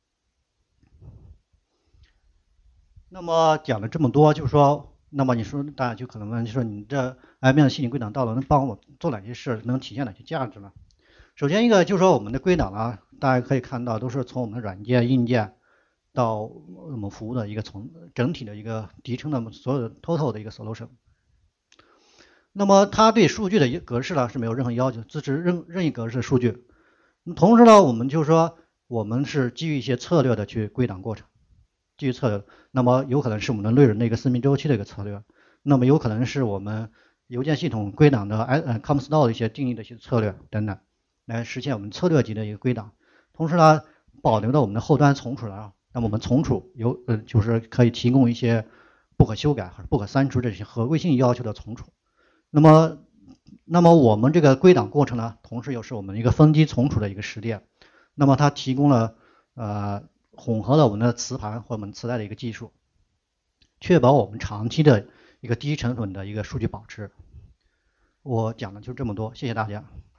那么讲了这么多，就是说，那么你说大家就可能问，就说你这 I B M 的系统归档到了能帮我做哪些事，能体现哪些价值呢？首先一个就是说我们的归档啊，大家可以看到都是从我们的软件、硬件到我们服务的一个从整体的一个集成的所有的 total 的一个 solution。那么它对数据的格式呢是没有任何要求，支持任任意格式的数据。同时呢，我们就是说我们是基于一些策略的去归档过程。基于策略，那么有可能是我们的内容的一个生命周期的一个策略，那么有可能是我们邮件系统归档的呃 COM-style 的一些定义的一些策略等等，来实现我们策略级的一个归档。同时呢，保留了我们的后端存储了，那么我们存储有呃就是可以提供一些不可修改和不可删除这些合规性要求的存储。那么，那么我们这个归档过程呢，同时又是我们一个分级存储的一个实践。那么它提供了呃。混合了我们的磁盘或我们磁带的一个技术，确保我们长期的一个低成本的一个数据保持。我讲的就这么多，谢谢大家。